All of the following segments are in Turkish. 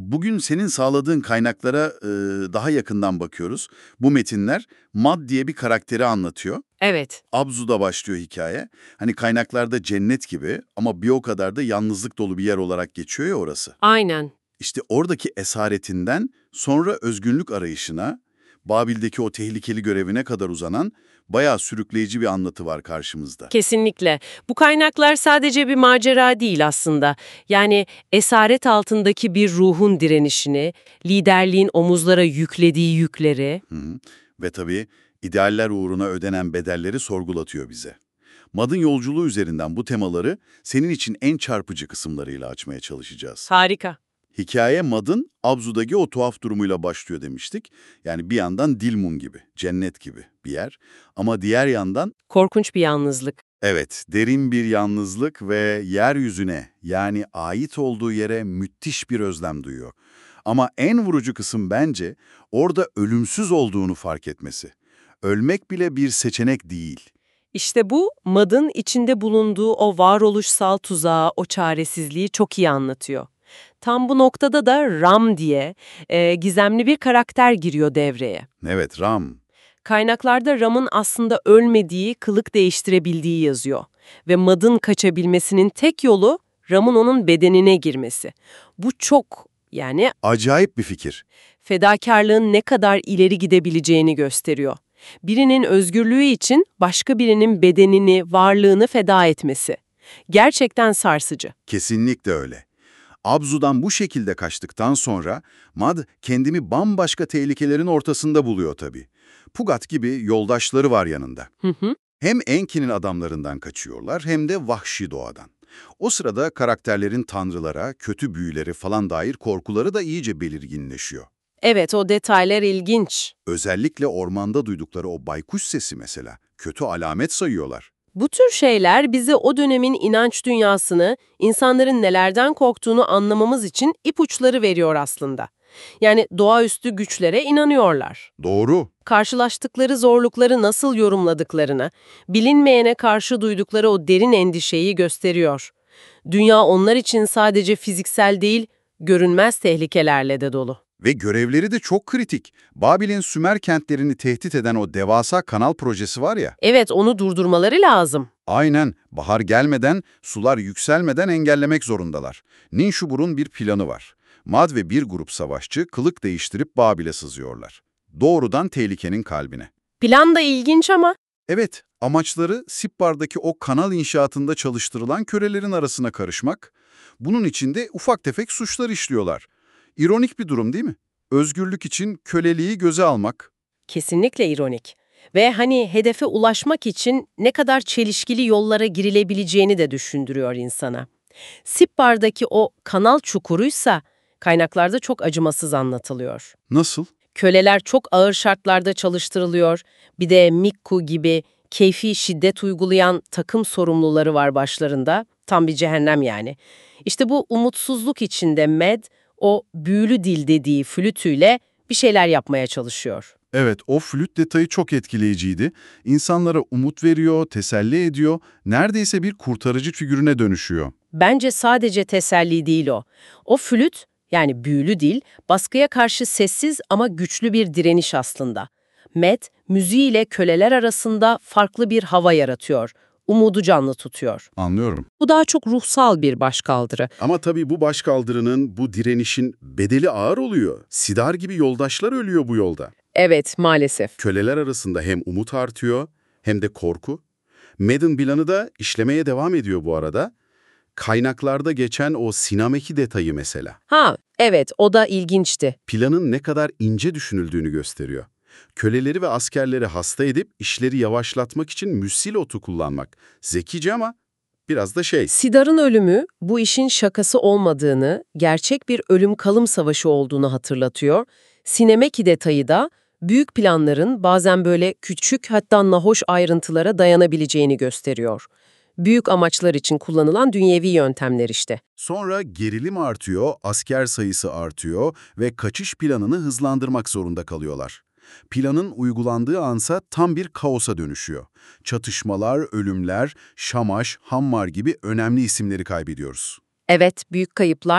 Bugün senin sağladığın kaynaklara daha yakından bakıyoruz. Bu metinler Mad diye bir karakteri anlatıyor. Evet, Abzu'da başlıyor hikaye. Hani kaynaklarda cennet gibi ama bir o kadar da yalnızlık dolu bir yer olarak geçiyor ya orası. aynen. İşte oradaki esaretinden sonra özgünlük arayışına, Babil'deki o tehlikeli görevine kadar uzanan bayağı sürükleyici bir anlatı var karşımızda. Kesinlikle. Bu kaynaklar sadece bir macera değil aslında. Yani esaret altındaki bir ruhun direnişini, liderliğin omuzlara yüklediği yükleri. Hı hı. Ve tabii idealler uğruna ödenen bedelleri sorgulatıyor bize. Mad'ın yolculuğu üzerinden bu temaları senin için en çarpıcı kısımlarıyla açmaya çalışacağız. Harika. Hikaye Mad'ın Abzu'daki o tuhaf durumuyla başlıyor demiştik. Yani bir yandan Dilmun gibi, cennet gibi bir yer. Ama diğer yandan Korkunç bir yalnızlık. evet, derin bir yalnızlık ve yeryüzüne yani ait olduğu yere müthiş bir özlem duyuyor. Ama en vurucu kısım bence orada ölümsüz olduğunu fark etmesi. Ölmek bile bir seçenek değil. İşte bu, Mad'ın içinde bulunduğu o varoluşsal tuzağı, o çaresizliği çok iyi anlatıyor. Tam bu noktada da Ram diye gizemli bir karakter giriyor devreye. Evet, Ram. Kaynaklarda Ram'ın aslında ölmediği, kılık değiştirebildiği yazıyor. Ve Mad'ın kaçabilmesinin tek yolu Ram'ın onun bedenine girmesi. Bu çok, yani Acayip bir fikir. fedakarlığın ne kadar ileri gidebileceğini gösteriyor. Birinin özgürlüğü için başka birinin bedenini, varlığını feda etmesi. Gerçekten sarsıcı. Kesinlikle öyle. Abzu'dan bu şekilde kaçtıktan sonra Mad kendimi bambaşka tehlikelerin ortasında buluyor tabii. Pugat gibi yoldaşları var yanında. Hı hı. Hem Enki'nin adamlarından kaçıyorlar hem de vahşi doğadan. O sırada karakterlerin tanrılara, kötü büyüleri falan dair korkuları da iyice belirginleşiyor. Evet, o detaylar ilginç. Özellikle ormanda duydukları o baykuş sesi mesela, kötü alamet sayıyorlar. Bu tür şeyler bize o dönemin inanç dünyasını, insanların nelerden korktuğunu anlamamız için ipuçları veriyor aslında. Yani doğaüstü güçlere inanıyorlar. Doğru. Karşılaştıkları zorlukları nasıl yorumladıklarını, bilinmeyene karşı duydukları o derin endişeyi gösteriyor. Dünya onlar için sadece fiziksel değil, görünmez tehlikelerle de dolu. Ve görevleri de çok kritik. Babil'in Sümer kentlerini tehdit eden o devasa kanal projesi var ya. Evet, onu durdurmaları lazım. Aynen, bahar gelmeden, sular yükselmeden engellemek zorundalar. Ninşubur'un bir planı var. Mad ve bir grup savaşçı kılık değiştirip Babil'e sızıyorlar. Doğrudan tehlikenin kalbine. Plan da ilginç ama Evet, amaçları Sippar'daki o kanal inşaatında çalıştırılan kölelerin arasına karışmak. Bunun için de ufak tefek suçlar işliyorlar. İronik bir durum değil mi? Özgürlük için köleliği göze almak. kesinlikle ironik. Ve hani hedefe ulaşmak için ne kadar çelişkili yollara girilebileceğini de düşündürüyor insana. Sipbar'daki o kanal çukuruysa kaynaklarda çok acımasız anlatılıyor. Nasıl? Köleler çok ağır şartlarda çalıştırılıyor. Bir de Mikku gibi keyfi şiddet uygulayan takım sorumluları var başlarında. Tam bir cehennem yani. İşte bu umutsuzluk içinde Med o büyülü dil dediği flütüyle bir şeyler yapmaya çalışıyor. Evet, o flüt detayı çok etkileyiciydi. İnsanlara umut veriyor, teselli ediyor, neredeyse bir kurtarıcı figürüne dönüşüyor. Bence sadece teselli değil o. O flüt, yani büyülü dil, baskıya karşı sessiz ama güçlü bir direniş aslında. Med, müziğiyle köleler arasında farklı bir hava yaratıyor, umudu canlı tutuyor. Anlıyorum. Bu daha çok ruhsal bir başkaldırı. Ama tabii bu başkaldırının, bu direnişin bedeli ağır oluyor. Sidar gibi yoldaşlar ölüyor bu yolda. Evet, maalesef. Köleler arasında hem umut artıyor hem de korku. Madden planı da işlemeye devam ediyor bu arada. Kaynaklarda geçen o sinameki detayı mesela. Ha, evet, o da ilginçti. Planın ne kadar ince düşünüldüğünü gösteriyor. Köleleri ve askerleri hasta edip işleri yavaşlatmak için müsil otu kullanmak. Zekice ama biraz da Sidar'ın ölümü bu işin şakası olmadığını, gerçek bir ölüm-kalım savaşı olduğunu hatırlatıyor. Sinemeki detayı da büyük planların bazen böyle küçük hatta nahoş ayrıntılara dayanabileceğini gösteriyor. Büyük amaçlar için kullanılan dünyevi yöntemler işte. Sonra gerilim artıyor, asker sayısı artıyor ve kaçış planını hızlandırmak zorunda kalıyorlar. Planın uygulandığı ansa tam bir kaosa dönüşüyor. Çatışmalar, ölümler, Şamaş, Hammar gibi önemli isimleri kaybediyoruz. Evet, büyük kayıplar.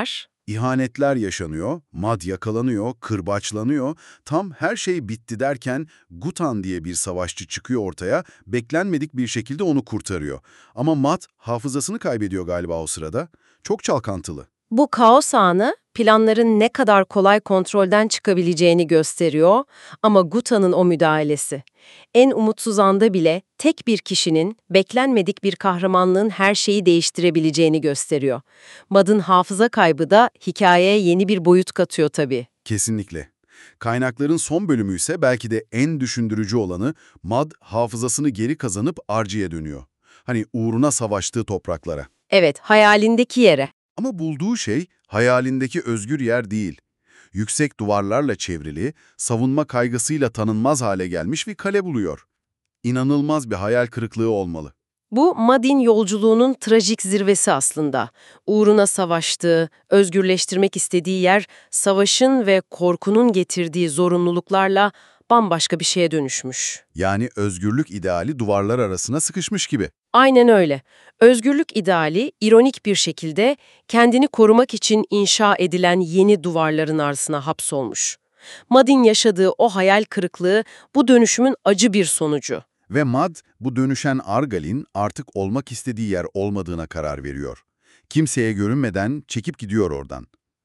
İhanetler yaşanıyor, Mad yakalanıyor, kırbaçlanıyor. Tam her şey bitti derken Gutan diye bir savaşçı çıkıyor ortaya, beklenmedik bir şekilde onu kurtarıyor. Ama Mad hafızasını kaybediyor galiba o sırada. Çok çalkantılı. Bu kaos anı planların ne kadar kolay kontrolden çıkabileceğini gösteriyor ama Guta'nın o müdahalesi. En umutsuz anda bile tek bir kişinin beklenmedik bir kahramanlığın her şeyi değiştirebileceğini gösteriyor. Mad'ın hafıza kaybı da hikayeye yeni bir boyut katıyor tabii. Kesinlikle. Kaynakların son bölümü ise belki de en düşündürücü olanı Mad hafızasını geri kazanıp Arcie'ye dönüyor. Hani uğruna savaştığı topraklara. Evet, hayalindeki yere. Ama bulduğu şey hayalindeki özgür yer değil. Yüksek duvarlarla çevrili, savunma kaygısıyla tanınmaz hale gelmiş bir kale buluyor. İnanılmaz bir hayal kırıklığı olmalı. Bu Mad'in yolculuğunun trajik zirvesi aslında. Uğruna savaştığı, özgürleştirmek istediği yer, savaşın ve korkunun getirdiği zorunluluklarla bambaşka bir şeye dönüşmüş. Yani özgürlük ideali duvarlar arasına sıkışmış gibi. Aynen öyle. Özgürlük ideali, ironik bir şekilde kendini korumak için inşa edilen yeni duvarların arasına hapsolmuş. Mad'in yaşadığı o hayal kırıklığı bu dönüşümün acı bir sonucu. Ve Mad, bu dönüşen Argal'in artık olmak istediği yer olmadığına karar veriyor. Kimseye görünmeden çekip gidiyor oradan.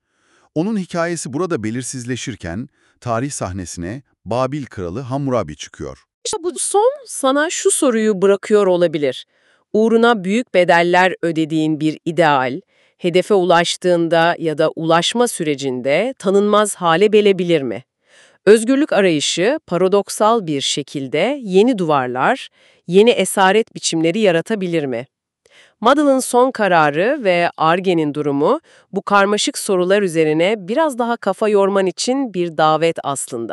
Onun hikayesi burada belirsizleşirken, tarih sahnesine Babil kralı Hammurabi çıkıyor. İşte bu son sana şu soruyu bırakıyor olabilir. Uğruna büyük bedeller ödediğin bir ideal, hedefe ulaştığında ya da ulaşma sürecinde tanınmaz hale gelebilir mi? Özgürlük arayışı paradoksal bir şekilde yeni duvarlar, yeni esaret biçimleri yaratabilir mi? Mad'ın son kararı ve Arge'nin durumu bu karmaşık sorular üzerine biraz daha kafa yorman için bir davet aslında.